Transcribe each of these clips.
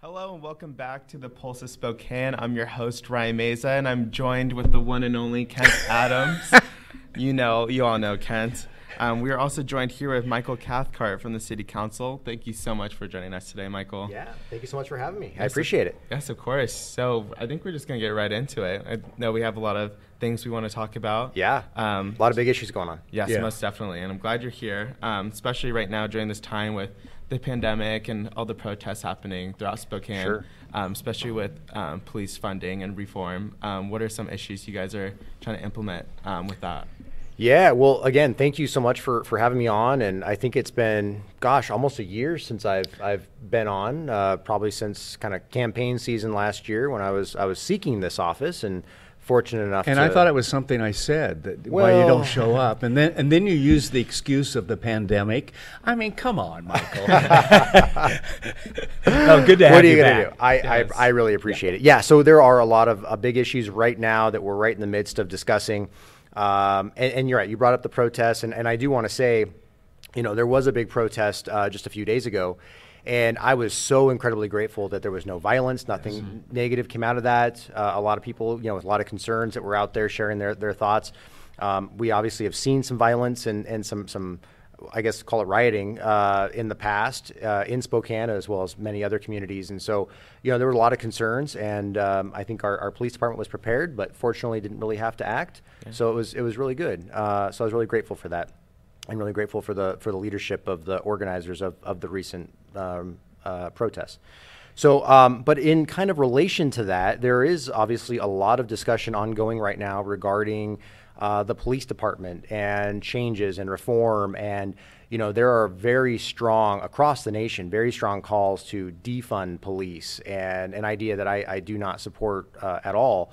Hello and welcome back to the Pulse of Spokane. I'm your host, Ryan Meza, and I'm joined with the one and only Kent Adams. You all know Kent. We are also joined here with Michael Cathcart from the City Council. Thank you so much for joining us today, Michael. Yeah, thank you so much for having me. I appreciate it. Yes, of course. So I think we're just going to get right into it. I know we have a lot of things we want to talk about. Yeah, a lot of big issues going on. Yes, most definitely. And I'm glad you're here, especially right now during this time with the pandemic and all the protests happening throughout Spokane, Sure. Especially with police funding and reform. What are some issues you guys are trying to implement with that? Yeah, well, again, thank you so much for having me on. And I think it's been, almost a year since I've been on, probably since kind of campaign season last year when I was seeking this office and fortunate enough and to... I thought it was something I said, that why you don't show up. And then you use the excuse of the pandemic. I mean, come on, Michael. Oh, good to have you back. I really appreciate it. Yeah, so there are a lot of big issues right now that we're right in the midst of discussing. And you're right, you brought up the protests. And I do want to say, there was a big protest just a few days ago. And I was so incredibly grateful that there was no violence, nothing negative came out of that. A lot of people, with a lot of concerns that were out there sharing their thoughts. We obviously have seen some violence and some, I guess, call it rioting in the past in Spokane as well as many other communities. And so, there were a lot of concerns, and I think our police department was prepared, but fortunately didn't really have to act. Yeah. So it was really good. So I was really grateful for that. I'm really grateful for the leadership of the organizers of the recent protests. So, but in kind of relation to that, there is obviously a lot of discussion ongoing right now regarding the police department and changes and reform. And, there are very strong, across the nation, very strong calls to defund police, and an idea that I do not support at all.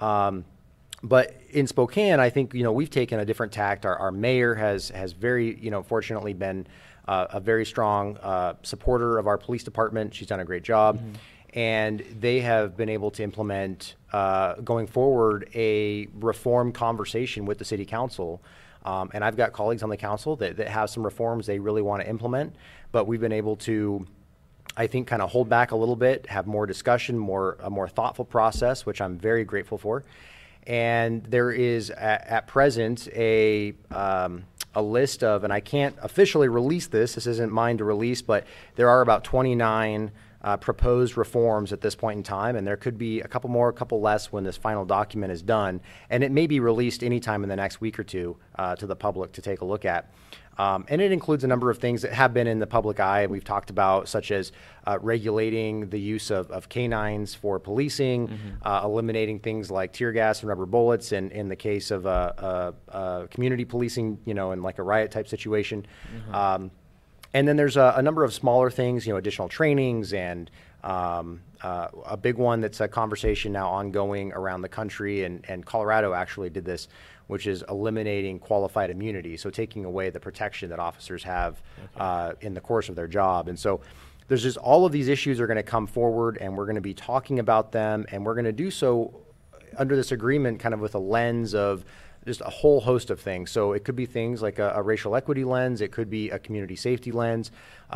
But in Spokane, I think, we've taken a different tact. Our mayor has very, fortunately been a very strong supporter of our police department. She's done a great job. Mm-hmm. And they have been able to implement, going forward, a reform conversation with the city council. And I've got colleagues on the council that have some reforms they really want to implement. But we've been able to, I think, kind of hold back a little bit, have more discussion, a more thoughtful process, which I'm very grateful for. And there is at present a list of, and I can't officially release this isn't mine to release, but there are about 29 proposed reforms at this point in time, and there could be a couple more, a couple less when this final document is done. And it may be released anytime in the next week or two to the public to take a look at. And it includes a number of things that have been in the public eye we've talked about, such as regulating the use of canines for policing, eliminating things like tear gas and rubber bullets in the case of community policing, in like a riot type situation. And then there's a number of smaller things, additional trainings and a big one that's a conversation now ongoing around the country, and Colorado actually did this, which is eliminating qualified immunity, so taking away the protection that officers have in the course of their job. And so there's just all of these issues are going to come forward, and we're going to be talking about them, and we're going to do so under this agreement kind of with a lens of just a whole host of things. So it could be things like a racial equity lens. It could be a community safety lens.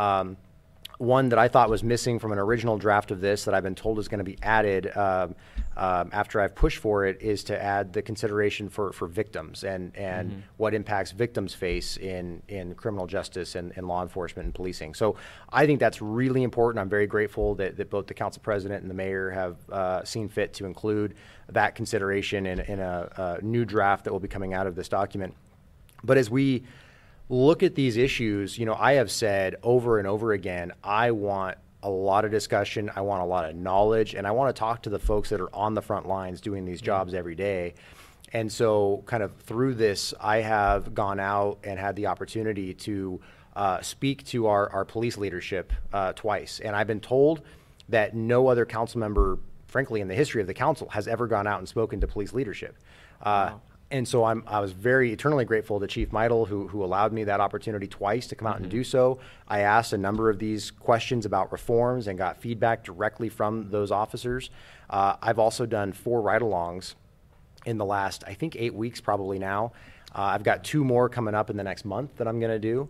One that I thought was missing from an original draft of this that I've been told is going to be added after I've pushed for it is to add the consideration for victims and what impacts victims face in criminal justice and law enforcement and policing. So I think that's really important. I'm very grateful that both the council president and the mayor have seen fit to include that consideration in a new draft that will be coming out of this document. But as we look at these issues, I have said over and over again, I want a lot of discussion, I want a lot of knowledge, and I want to talk to the folks that are on the front lines doing these jobs every day. And so kind of through this, I have gone out and had the opportunity to speak to our police leadership twice. And I've been told that no other council member, frankly, in the history of the council has ever gone out and spoken to police leadership. Wow. And so I was very eternally grateful to Chief Meidel, who allowed me that opportunity twice to come out and do so. I asked a number of these questions about reforms and got feedback directly from those officers. I've also done 4 ride-alongs in the last, I think, 8 weeks probably now. I've got 2 more coming up in the next month that I'm going to do.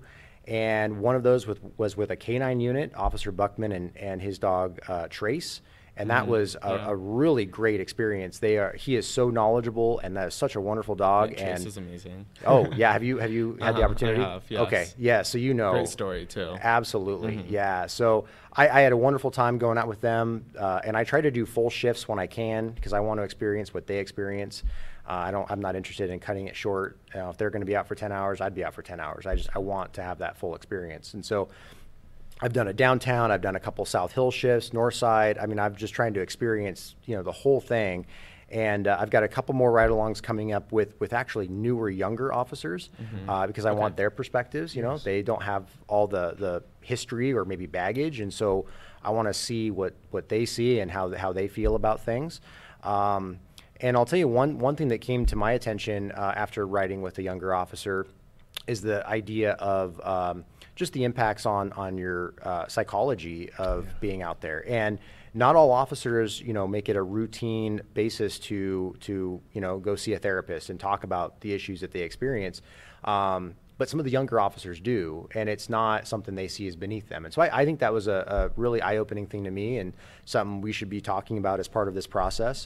And one of those was with a canine unit, Officer Buckman and his dog Trace. And that was a really great experience. He is so knowledgeable, and that is such a wonderful dog. Yeah, Trace is amazing. Oh yeah, have you had the opportunity? I have, yes. Okay, yeah. So you know, great story too. Absolutely, yeah. So I had a wonderful time going out with them, and I try to do full shifts when I can because I want to experience what they experience. I'm not interested in cutting it short. If they're going to be out for 10 hours, I'd be out for 10 hours. I want to have that full experience, and so. I've done a downtown, I've done a couple South Hill shifts, North Side. I mean, I'm just trying to experience, the whole thing. And I've got a couple more ride-alongs coming up with actually newer, younger officers because I want their perspectives. Yes. They don't have all the history or maybe baggage. And so I want to see what they see and how they feel about things. And I'll tell you one thing that came to my attention after riding with a younger officer is the idea of just the impacts on your psychology of being out there. And not all officers, make it a routine basis to go see a therapist and talk about the issues that they experience. But some of the younger officers do, and it's not something they see as beneath them. And so I think that was a really eye-opening thing to me and something we should be talking about as part of this process.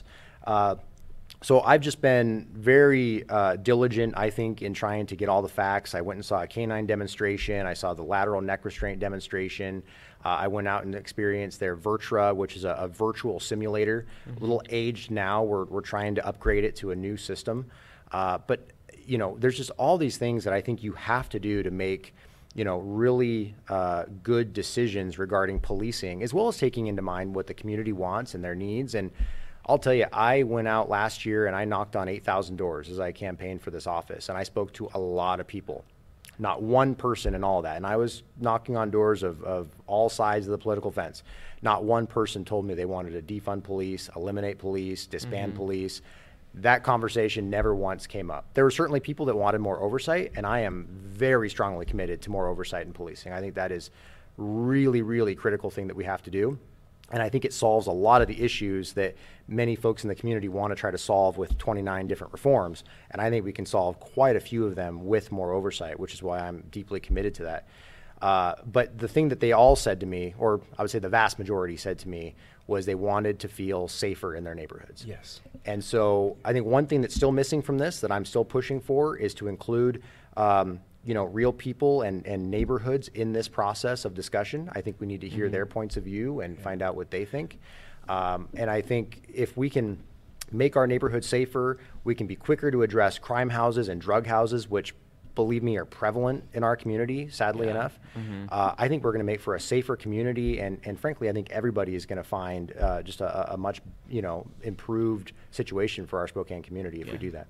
So I've just been very diligent, I think, in trying to get all the facts. I went and saw a canine demonstration. I saw the lateral neck restraint demonstration. I went out and experienced their Virtra, which is a virtual simulator. A little aged now. We're trying to upgrade it to a new system. But, there's just all these things that I think you have to do to make, really good decisions regarding policing, as well as taking into mind what the community wants and their needs. And I'll tell you, I went out last year and I knocked on 8,000 doors as I campaigned for this office, and I spoke to a lot of people, not one person in all that. And I was knocking on doors of all sides of the political fence. Not one person told me they wanted to defund police, eliminate police, disband police. That conversation never once came up. There were certainly people that wanted more oversight, and I am very strongly committed to more oversight in policing. I think that is really, really critical thing that we have to do. And I think it solves a lot of the issues that many folks in the community want to try to solve with 29 different reforms. And I think we can solve quite a few of them with more oversight, which is why I'm deeply committed to that. But the thing that they all said to me, or I would say the vast majority said to me, was they wanted to feel safer in their neighborhoods. Yes. And so I think one thing that's still missing from this that I'm still pushing for is to include real people and neighborhoods in this process of discussion. I think we need to hear their points of view and find out what they think. And I think if we can make our neighborhoods safer, we can be quicker to address crime houses and drug houses, which, believe me, are prevalent in our community, sadly enough. I think we're going to make for a safer community. And frankly, I think everybody is going to find just a much, improved situation for our Spokane community if we do that.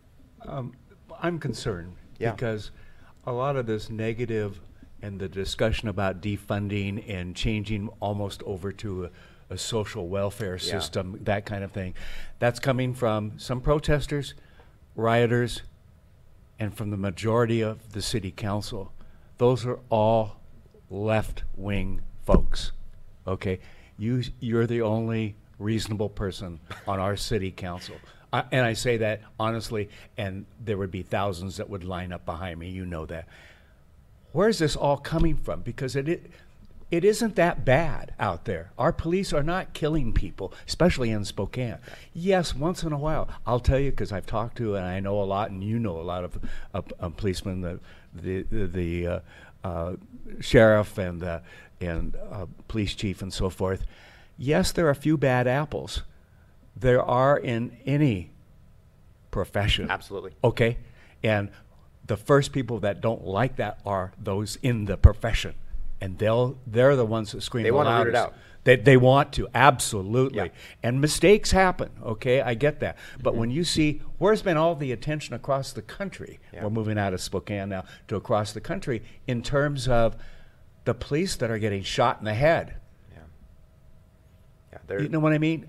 I'm concerned Yeah. because a lot of this negative and the discussion about defunding and changing almost over to a social welfare system, that kind of thing, that's coming from some protesters, rioters, and from the majority of the city council. Those are all left-wing folks, okay? You're the only reasonable person on our city council. And I say that honestly, and there would be thousands that would line up behind me. You know that. Where is this all coming from? Because it isn't that bad out there. Our police are not killing people, especially in Spokane. Yes, once in a while. I'll tell you, because I've talked to and I know a lot, and you know a lot of policemen, the sheriff and police chief and so forth. Yes, there are a few bad apples. There are in any profession. Absolutely. Okay? And the first people that don't like that are those in the profession. And they're the ones that scream the loudest. They want to root it out. They want to, absolutely. Yeah. And mistakes happen, okay? I get that. But when you see, where's been all the attention across the country? Yeah. We're moving out of Spokane now to across the country in terms of the police that are getting shot in the head. Yeah, you know what I mean?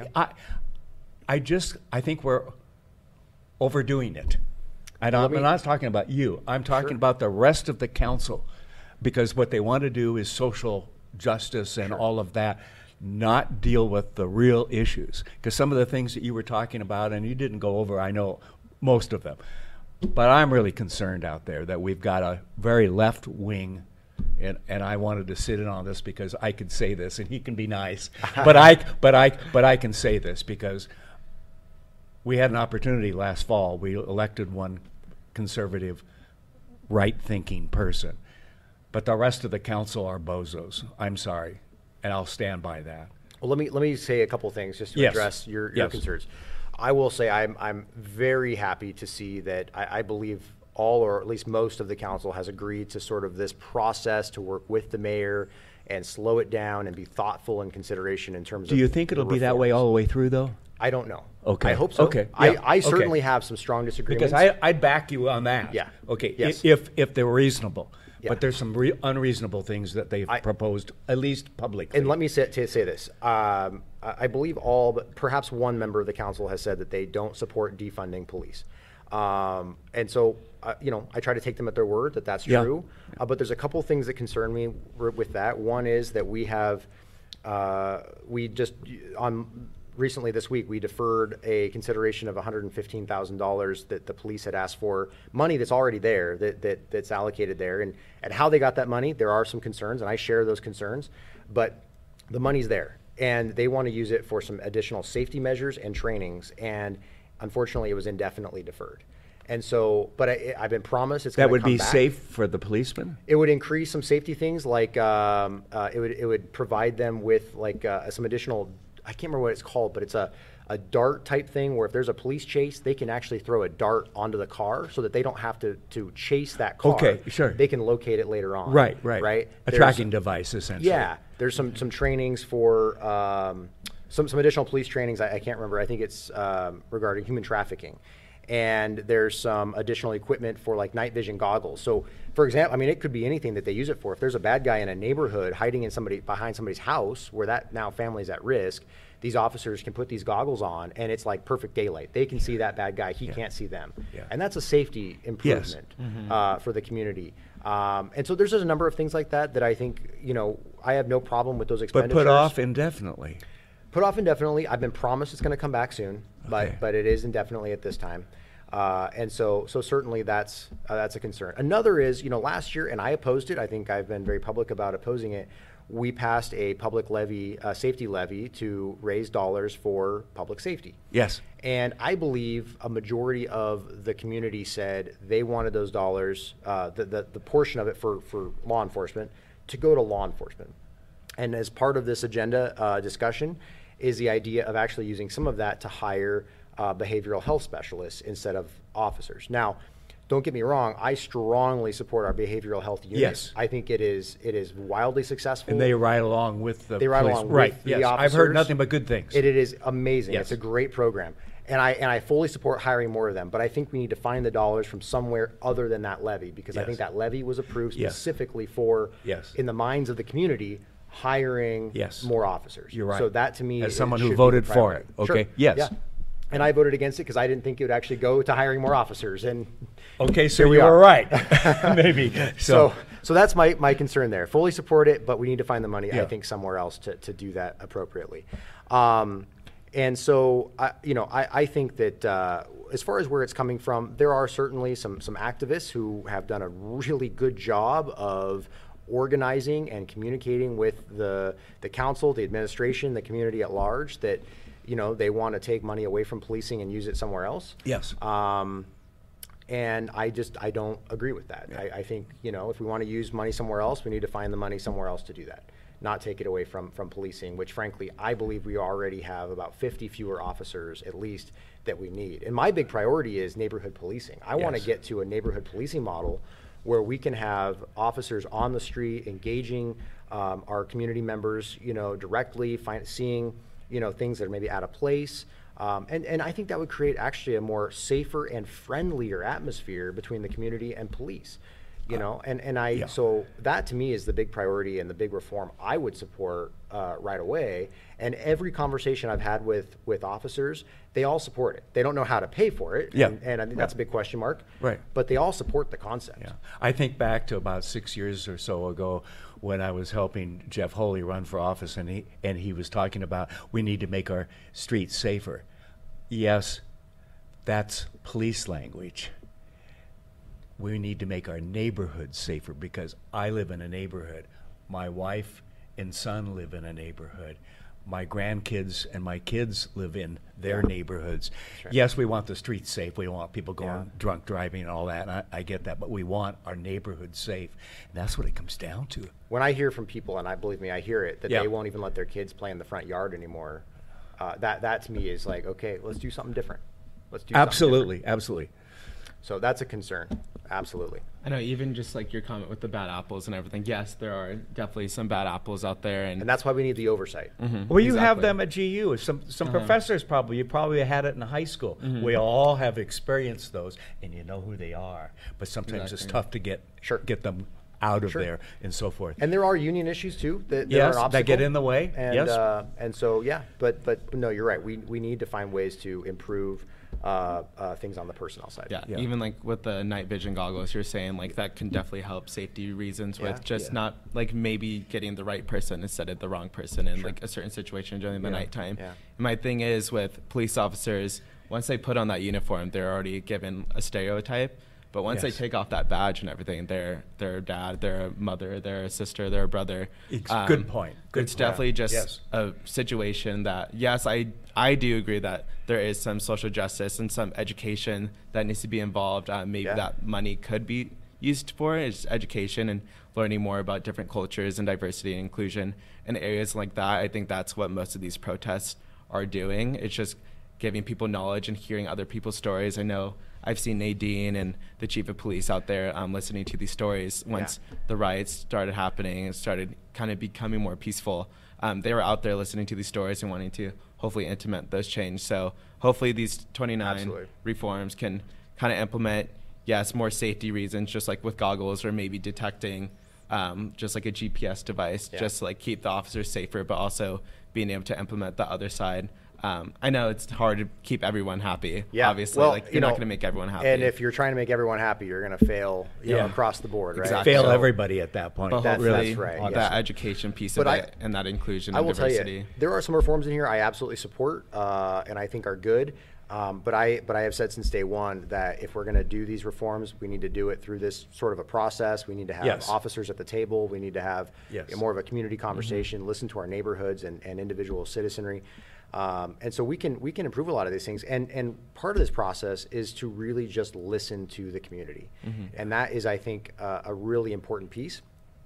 I think we're overdoing it. I'm not talking about you. I'm talking about the rest of the council, because what they want to do is social justice and all of that, not deal with the real issues. Because some of the things that you were talking about, and you didn't go over, I know most of them, But I'm really concerned out there that we've got a very left wing, and I wanted to sit in on this because I could say this, and he can be nice, but I can say this because we had an opportunity last fall. We elected one conservative, right-thinking person, but the rest of the council are bozos. I'm sorry, and I'll stand by that. Well, let me say a couple things just to address your concerns. I will say I'm very happy to see that I believe all, or at least most of the council has agreed to sort of this process to work with the mayor and slow it down and be thoughtful in consideration in terms of. Do you think it'll be that way all the way through, though? I don't know. Okay. I hope so. Okay. I certainly have some strong disagreements. Because I'd back you on that. Yeah. Okay. Yes. If they were reasonable. Yeah. But there's some unreasonable things that they've proposed, at least publicly. And let me say this. I believe all but perhaps one member of the council has said that they don't support defunding police. And so, I try to take them at their word that that's true. But there's a couple things that concern me with that. One is that we have, recently this week, we deferred a consideration of $115,000 that the police had asked for, money that's already there, that's allocated there. And how they got that money, there are some concerns, and I share those concerns, but the money's there. And they want to use it for some additional safety measures and trainings, and unfortunately it was indefinitely deferred. And so, but I've been promised it's going to come back. That would be safe for the policemen? It would increase some safety things, like it would provide them with like some additional, I can't remember what it's called, but it's a dart type thing where if there's a police chase, they can actually throw a dart onto the car so that they don't have to chase that car. Okay, sure. They can locate it later on. Right. A tracking device, essentially. Yeah. There's some trainings for some additional police trainings. I can't remember. I think it's regarding human trafficking. And there's some additional equipment for like night vision goggles. So, for example, it could be anything that they use it for. If there's a bad guy in a neighborhood hiding behind somebody's house where that now family's at risk, these officers can put these goggles on, and it's like perfect daylight. They can see that bad guy. He can't see them. Yeah. And that's a safety improvement for the community. And so there's just a number of things like that I think, I have no problem with those expenditures. But put off indefinitely. Put off indefinitely. I've been promised it's going to come back soon, but it is indefinitely at this time. And so certainly that's a concern. Another is, last year, and I opposed it. I think I've been very public about opposing it. We passed a public levy, safety levy, to raise dollars for public safety. Yes. And I believe a majority of the community said they wanted those dollars, the portion of it for law enforcement, to go to law enforcement. And as part of this agenda discussion is the idea of actually using some of that to hire behavioral health specialists instead of officers. Now, don't get me wrong, I strongly support our behavioral health unit. Yes. I think it is wildly successful. And they ride along with the They ride police. along Right. with the Yes. officers. I've heard nothing but good things. It is amazing. Yes. It's a great program. And I fully support hiring more of them, but I think we need to find the dollars from somewhere other than that levy, because I think that levy was approved specifically for, in the minds of the community, hiring more officers. You're right. So that to me, as someone who voted for it. Okay. Sure. Yes. Yeah. And I voted against it because I didn't think it would actually go to hiring more officers. And okay, so you were right. Maybe. So that's my concern there. Fully support it, but we need to find the money, I think, somewhere else to do that appropriately. And so, I think that as far as where it's coming from, there are certainly some activists who have done a really good job of organizing and communicating with the council, the administration, the community at large, that they want to take money away from policing and use it somewhere else. Yes. And I don't agree with that. Yeah. I think, if we want to use money somewhere else, we need to find the money somewhere else to do that, not take it away from policing, which frankly, I believe we already have about 50 fewer officers at least that we need. And my big priority is neighborhood policing. I want to get to a neighborhood policing model where we can have officers on the street engaging our community members, directly, seeing things that are maybe out of place. And I think that would create actually a more safer and friendlier atmosphere between the community and police, so that to me is the big priority and the big reform I would support right away. And every conversation I've had with officers, they all support it. They don't know how to pay for it. Yeah. And I think that's a big question mark. Right. But they all support the concept. Yeah. I think back to about 6 years or so ago when I was helping Jeff Holy run for office, and he was talking about we need to make our streets safer. Yes, that's police language. we need to make our neighborhoods safer, because I live in a neighborhood. My wife and son live in a neighborhood. My grandkids and my kids live in their neighborhoods. Right. Yes, we want the streets safe. We don't want people going drunk driving and all that, and I get that. But we want our neighborhoods safe. And that's what it comes down to. When I hear from people, and I believe me, I hear it, that they won't even let their kids play in the front yard anymore, that to me is like, okay, let's do something different. Let's do absolutely, absolutely. So that's a concern. Absolutely. I know, even just like your comment with the bad apples and everything. Yes, there are definitely some bad apples out there, and that's why we need the oversight. Well, you have them at GU. Some professors you probably had it in high school. We all have experienced those, and you know who they are. But sometimes it's tough to get them out of there and so forth. And there are union issues too that are an obstacle, that get in the way. And, and so but no, you're right. We need to find ways to improve things on the personnel side. Yeah, even like with the night vision goggles, you're saying like that can definitely help safety reasons with just not like maybe getting the right person instead of the wrong person in like a certain situation during the nighttime. And my thing is with police officers, once they put on that uniform, they're already given a stereotype. But once they take off that badge and everything, they're a dad, they're a mother, they're a sister, they're a brother. Good point. It's definitely just a situation that, yes, I do agree that there is some social justice and some education that needs to be involved. Maybe that money could be used for is education and learning more about different cultures and diversity and inclusion in areas like that. I think that's what most of these protests are doing. It's just giving people knowledge and hearing other people's stories. I know I've seen Nadine and the chief of police out there listening to these stories once the riots started happening and started kind of becoming more peaceful. They were out there listening to these stories and wanting to hopefully implement those changes. So hopefully these 29 reforms can kind of implement, more safety reasons, just like with goggles or maybe detecting just like a GPS device, just to like keep the officers safer, but also being able to implement the other side. I know it's hard to keep everyone happy. Obviously, well, like you're not going to make everyone happy. And if you're trying to make everyone happy, you're going to fail across the board, right? Exactly. Fail everybody at that point. But that's right. That education piece of it and that inclusion and diversity. I will tell you, there are some reforms in here I absolutely support and I think are good. But I have said since day one that if we're going to do these reforms, we need to do it through this sort of a process. We need to have officers at the table. We need to have more of a community conversation, listen to our neighborhoods and individual citizenry. And so we can improve a lot of these things. And part of this process is to really just listen to the community. And that is, I think, a really important piece.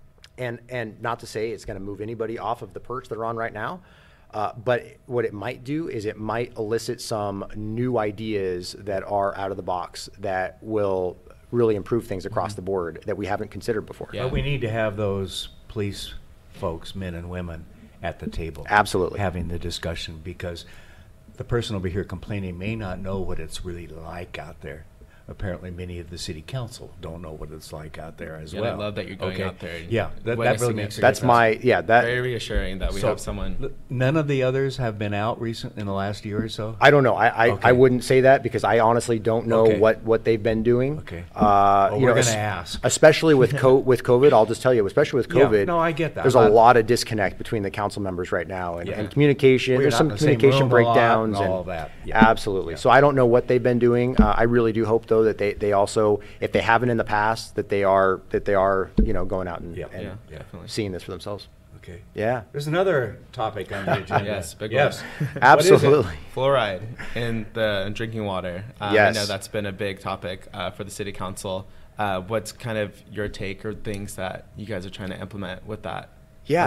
And not to say it's going to move anybody off of the perch they're on right now. But what it might do is it might elicit some new ideas that are out of the box that will really improve things across the board that we haven't considered before. But we need to have those police folks, men and women, at the table. Absolutely. Having the discussion, because the person over here complaining may not know what it's really like out there. Apparently, many of the city council don't know what it's like out there as well. I love that you're going out there. That really makes that's very reassuring that we have someone. None of the others have been out recent in the last year or so. I don't know. I wouldn't say that because I honestly don't know what they've been doing. Okay. We're going to ask, especially with COVID. I'll just tell you, especially with COVID. No, I get that. There's a lot of disconnect between the council members right now, and communication. There's some communication breakdowns and all that. Absolutely. So I don't know what they've been doing. I really do hope though that they also, if they haven't in the past, that they are going out and seeing this for themselves. Okay. Yeah. There's another topic on the agenda. Yes, big one. Absolutely. Fluoride in the drinking water. I know that's been a big topic for the city council. What's kind of your take or things that you guys are trying to implement with that? Yeah,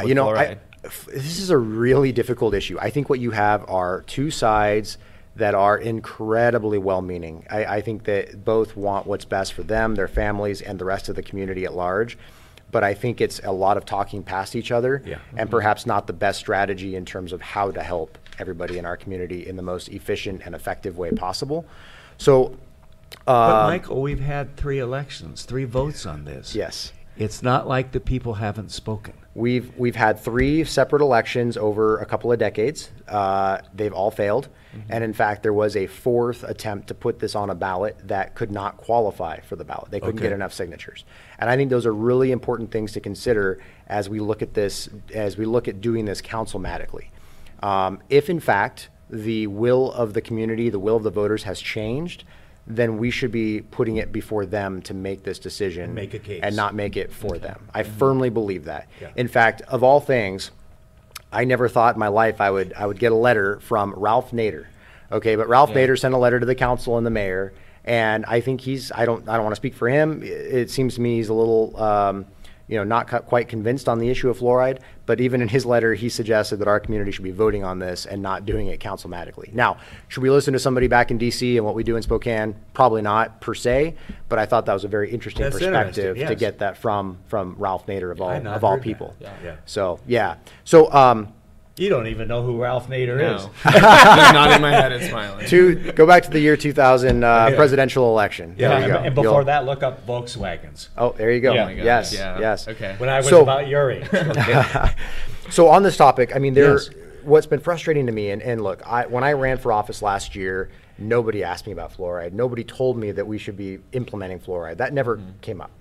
this is a really difficult issue. I think what you have are two sides that are incredibly well-meaning. I think that both want what's best for them, their families, and the rest of the community at large. But I think it's a lot of talking past each other and perhaps not the best strategy in terms of how to help everybody in our community in the most efficient and effective way possible. So, but Michael, we've had 3 elections, 3 votes on this. Yes. It's not like the people haven't spoken. We've had 3 separate elections over a couple of decades. They've all failed. And in fact, there was a 4th attempt to put this on a ballot that could not qualify for the ballot. They couldn't get enough signatures. And I think those are really important things to consider as we look at this, as we look at doing this councilmatically. If in fact the will of the community, the will of the voters has changed, then we should be putting it before them to make this decision, make a case, and not make it for them. I firmly believe that. Yeah. In fact, of all things, I never thought in my life I would get a letter from Ralph Nader. Okay, but Ralph Nader sent a letter to the council and the mayor, and I think I don't want to speak for him. It seems to me he's a little not quite convinced on the issue of fluoride, but even in his letter, he suggested that our community should be voting on this and not doing it councilmatically. Now, should we listen to somebody back in D.C. and what we do in Spokane? Probably not, per se, but I thought that was a very interesting perspective to get that from Ralph Nader of all people. Yeah. So, yeah. So, you don't even know who Ralph Nader is. They're nodding my head and smiling. Go back to the year 2000 presidential election. Yeah, there you go. And before that, look up Volkswagens. Oh, there you go. Yeah. Yes. Okay. When I was about your age. Okay. So on this topic, I mean, what's been frustrating to me, and look, when I ran for office last year, nobody asked me about fluoride. Nobody told me that we should be implementing fluoride. That never came up.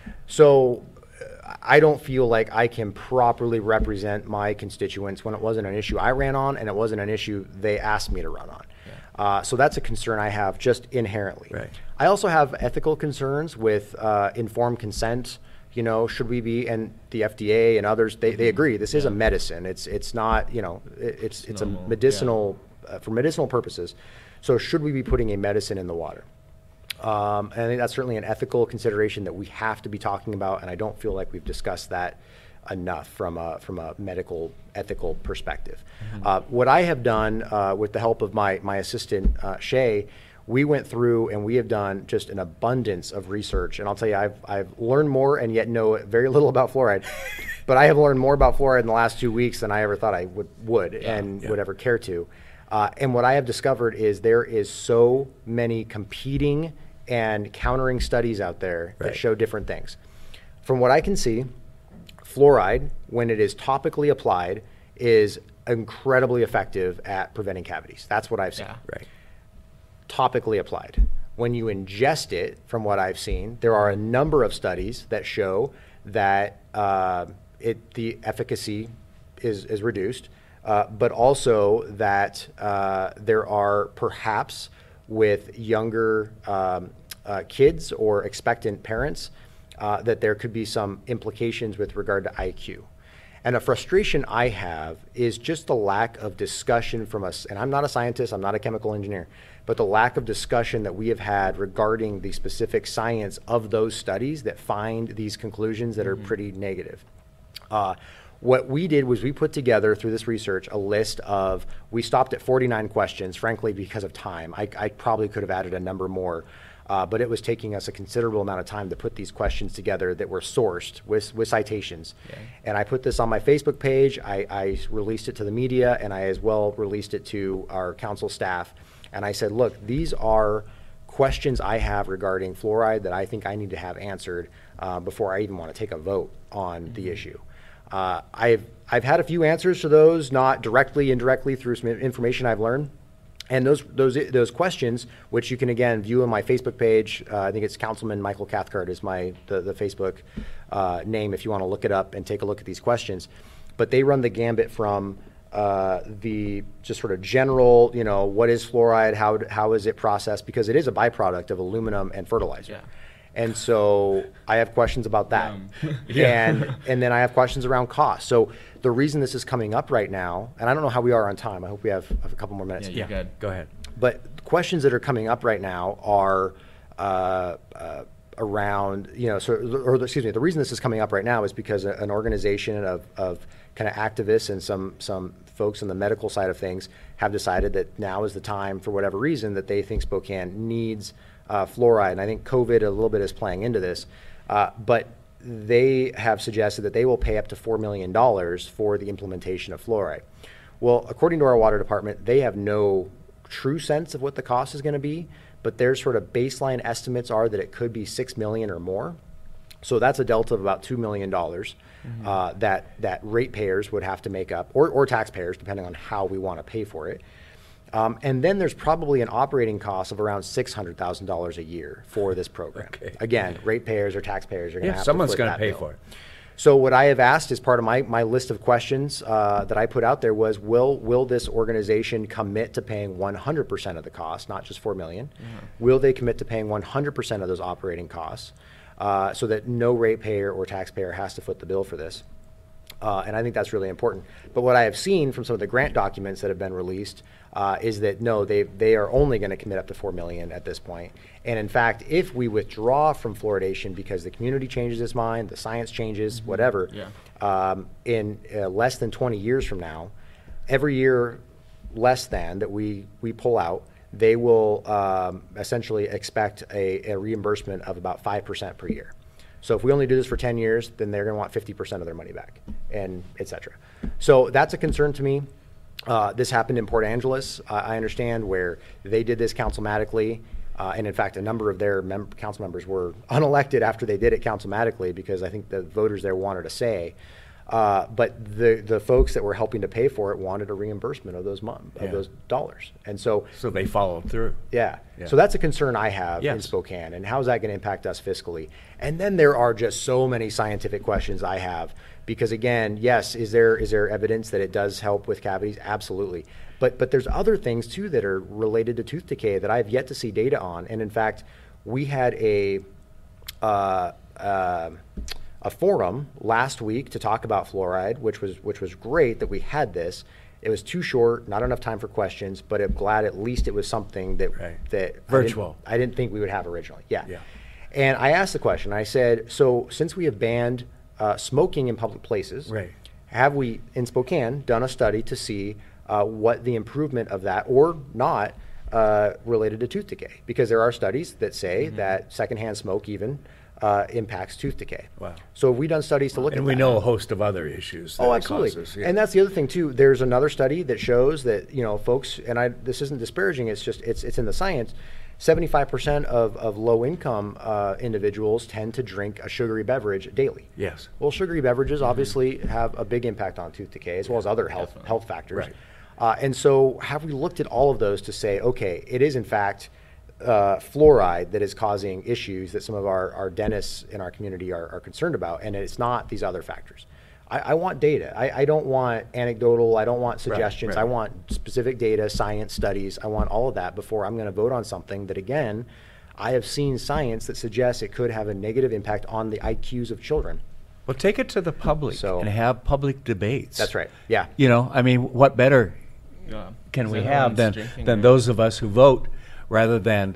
So I don't feel like I can properly represent my constituents when it wasn't an issue I ran on and it wasn't an issue they asked me to run on. Yeah. So that's a concern I have just inherently. Right. I also have ethical concerns with informed consent. Should we be, and the FDA and others, they agree. This is a medicine. It's not, it's a medicinal, for medicinal purposes. So should we be putting a medicine in the water? And I think that's certainly an ethical consideration that we have to be talking about, and I don't feel like we've discussed that enough from a medical ethical perspective. What I have done with the help of my assistant Shay, we went through and we have done just an abundance of research, and I'll tell you, I've learned more and yet know very little about fluoride. But I have learned more about fluoride in the last 2 weeks than I ever thought I would would ever care to. And what I have discovered is there is so many competing and countering studies out there that show different things. From what I can see, fluoride, when it is topically applied, is incredibly effective at preventing cavities. That's what I've seen. Yeah. Right. Topically applied. When you ingest it, from what I've seen, there are a number of studies that show that the efficacy is reduced, but also that there are perhaps with younger kids or expectant parents, that there could be some implications with regard to IQ. And a frustration I have is just the lack of discussion from us, and I'm not a scientist, I'm not a chemical engineer, but the lack of discussion that we have had regarding the specific science of those studies that find these conclusions that are pretty negative. What we did was we put together through this research a list of, we stopped at 49 questions, frankly, because of time. I probably could have added a number more, but it was taking us a considerable amount of time to put these questions together that were sourced with citations. Okay. And I put this on my Facebook page, I released it to the media, and I as well released it to our council staff. And I said, look, these are questions I have regarding fluoride that I think I need to have answered before I even want to take a vote on the issue. I've had a few answers to those, not directly, indirectly through some information I've learned. And those questions, which you can again view on my Facebook page, I think it's Councilman Michael Cathcart is the Facebook name if you want to look it up and take a look at these questions. But they run the gambit from the just sort of general, what is fluoride, how is it processed, because it is a byproduct of aluminum and fertilizer. Yeah. And so I have questions about that. And then I have questions around cost. So the reason this is coming up right now, and I don't know how we are on time. I hope we have a couple more minutes. Yeah, you're good. Go ahead. But questions that are coming up right now are around, the reason this is coming up right now is because an organization of kind of activists and some folks on the medical side of things have decided that now is the time, for whatever reason, that they think Spokane needs fluoride. And I think COVID a little bit is playing into this. But they have suggested that they will pay up to $4 million for the implementation of fluoride. Well, according to our water department, they have no true sense of what the cost is going to be, but their sort of baseline estimates are that it could be $6 million or more. So that's a delta of about $2 million that ratepayers would have to make up, or taxpayers, depending on how we want to pay for it. And then there's probably an operating cost of around $600,000 a year for this program. Okay. Again, ratepayers or taxpayers are going to have to foot that bill. Someone's going to pay for it. So what I have asked as part of my list of questions that I put out there was, will this organization commit to paying 100% of the cost, not just $4 million? Will they commit to paying 100% of those operating costs so that no ratepayer or taxpayer has to foot the bill for this? And I think that's really important. But what I have seen from some of the grant documents that have been released is that no, they are only going to commit up to $4 million at this point. And in fact, if we withdraw from fluoridation because the community changes its mind, the science changes, whatever, in less than 20 years from now, every year less than that we pull out, they will essentially expect a reimbursement of about 5% per year. So if we only do this for 10 years, then they're going to want 50% of their money back, and et cetera. So that's a concern to me. This happened in Port Angeles, I understand, where they did this councilmatically. And in fact, a number of their council members were unelected after they did it councilmatically because I think the voters there wanted a say. But the folks that were helping to pay for it wanted a reimbursement of those those dollars. And so they followed through. Yeah. So that's a concern I have in Spokane. And how is that going to impact us fiscally? And then there are just so many scientific questions I have. Because again, yes, is there evidence that it does help with cavities? Absolutely. But there's other things too that are related to tooth decay that I've yet to see data on. And in fact, we had a forum last week to talk about fluoride, which was great that we had this. It was too short, not enough time for questions, but I'm glad at least it was something that virtual. I didn't think we would have originally. Yeah. And I asked the question. I said, so since we have banned smoking in public places, have we in Spokane done a study to see what the improvement of that or not related to tooth decay? Because there are studies that say that secondhand smoke even impacts tooth decay. Wow. So have we done studies to look at that? And we know a host of other issues that absolutely. Causes, And that's the other thing too. There's another study that shows that, folks, and this isn't disparaging, it's just it's in the science, 75% of low income individuals tend to drink a sugary beverage daily. Yes. Well, sugary beverages obviously have a big impact on tooth decay as well as other health factors. And so have we looked at all of those to say, okay, it is in fact fluoride that is causing issues that some of our dentists in our community are concerned about, and it's not these other factors. I want data. I don't want anecdotal. I don't want suggestions. I want specific data, science studies. I want all of that before I'm going to vote on something that, again, I have seen science that suggests it could have a negative impact on the IQs of children. Well, take it to the public and have public debates. That's right. Yeah. I mean, what better can we have than those of us who vote rather than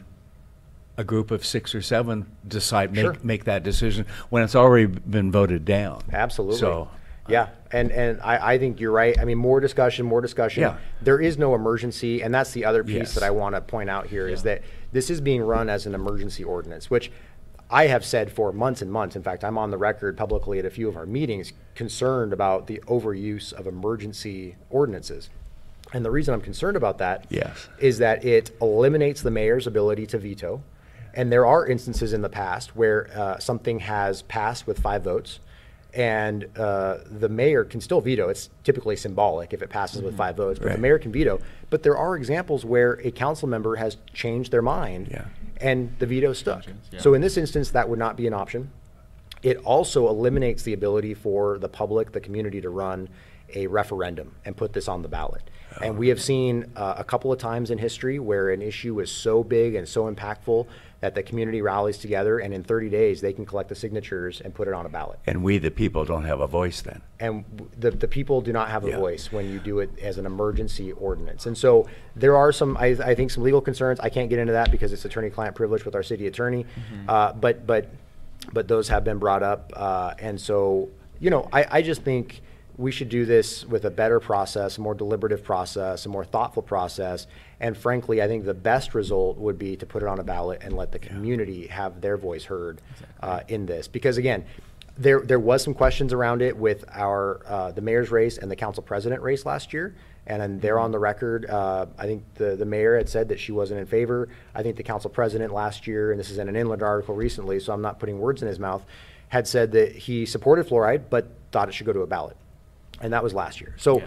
a group of 6 or 7 decide, make that decision when it's already been voted down. Absolutely. So, yeah, and I think you're right. I mean, more discussion. Yeah. There is no emergency, and that's the other piece that I want to point out here is that this is being run as an emergency ordinance, which I have said for months and months. In fact, I'm on the record publicly at a few of our meetings concerned about the overuse of emergency ordinances. And the reason I'm concerned about that is that it eliminates the mayor's ability to veto. And there are instances in the past where something has passed with 5 votes, and the mayor can still veto. It's typically symbolic if it passes with 5 votes, but the mayor can veto. But there are examples where a council member has changed their mind and the veto stuck. So in this instance, that would not be an option. It also eliminates the ability for the public, the community, to run a referendum and put this on the ballot. And we have seen a couple of times in history where an issue is so big and so impactful that the community rallies together, and in 30 days they can collect the signatures and put it on a ballot. And we, the people, don't have a voice then. And the people do not have a voice when you do it as an emergency ordinance. And so there are some, I think, some legal concerns. I can't get into that because it's attorney-client privilege with our city attorney. But those have been brought up. And so, I just think we should do this with a better process, a more deliberative process, a more thoughtful process. And frankly, I think the best result would be to put it on a ballot and let the community have their voice heard in this. Because again, there was some questions around it with the mayor's race and the council president race last year. And then they're on the record. I think the mayor had said that she wasn't in favor. I think the council president last year, and this is in an Inland article recently, so I'm not putting words in his mouth, had said that he supported fluoride but thought it should go to a ballot. And that was last year. So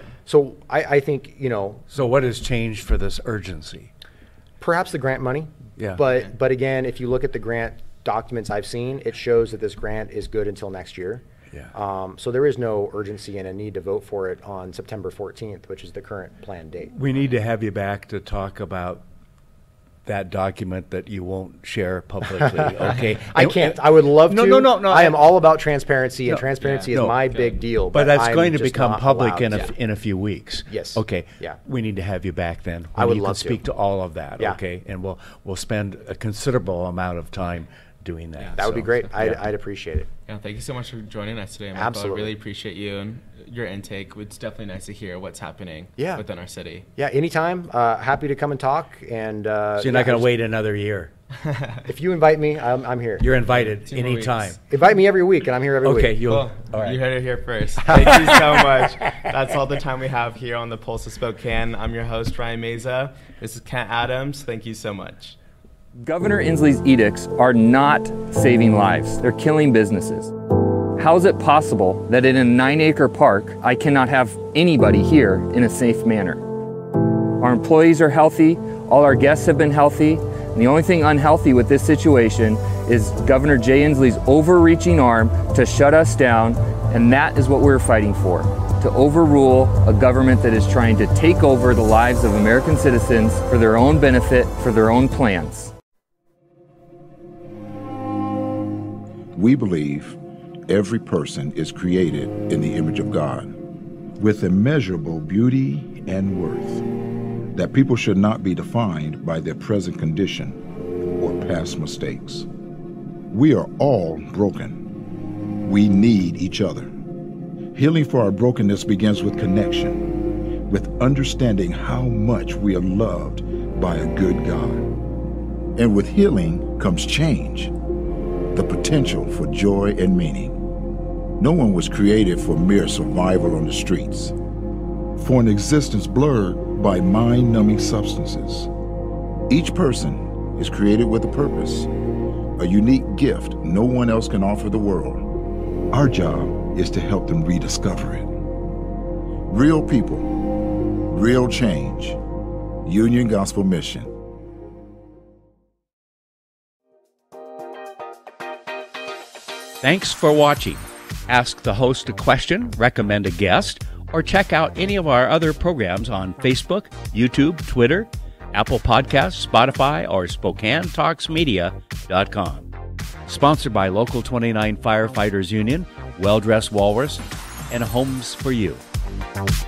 I think, So what has changed for this urgency? Perhaps the grant money. Yeah. But again, if you look at the grant documents I've seen, it shows that this grant is good until next year. Yeah. So there is no urgency and a need to vote for it on September 14th, which is the current planned date. We need to have you back to talk about that document that you won't share publicly, okay? I can't. I would love to. No. I am all about transparency, and transparency is my big deal. But that's I'm going to just become not public allowed in a few weeks. Yes. Okay. Yeah. We need to have you back then. I would you love can speak to all of that, Yeah. okay? And we'll spend a considerable amount of time doing that. That would be great. I'd appreciate it. Yeah, thank you so much for joining us today, Michael. Absolutely. I really appreciate you and your intake. It's definitely nice to hear what's happening within our city. Yeah, anytime. Happy to come and talk. And So you're not going to wait another year. If you invite me, I'm here. You're invited 2 more anytime. weeks. Invite me every week, and I'm here every week. Okay, Well, all right. you heard it here first. Thank you so much. That's all the time we have here on the Pulse of Spokane. I'm your host, Ryan Meza. This is Kent Adams. Thank you so much. Governor Inslee's edicts are not saving lives. They're killing businesses. How is it possible that in a 9-acre park, I cannot have anybody here in a safe manner? Our employees are healthy. All our guests have been healthy. And the only thing unhealthy with this situation is Governor Jay Inslee's overreaching arm to shut us down. And that is what we're fighting for, to overrule a government that is trying to take over the lives of American citizens for their own benefit, for their own plans. We believe every person is created in the image of God with immeasurable beauty and worth, that people should not be defined by their present condition or past mistakes. We are all broken. We need each other. Healing for our brokenness begins with connection, with understanding how much we are loved by a good God. And with healing comes change, the potential for joy and meaning. No one was created for mere survival on the streets, for an existence blurred by mind-numbing substances. Each person is created with a purpose, a unique gift no one else can offer the world. Our job is to help them rediscover it. Real people, real change. Union Gospel Mission. Thanks for watching. Ask the host a question, recommend a guest, or check out any of our other programs on Facebook, YouTube, Twitter, Apple Podcasts, Spotify, or SpokaneTalksMedia.com. Sponsored by Local 29 Firefighters Union, Well Dressed Walrus, and Homes for You.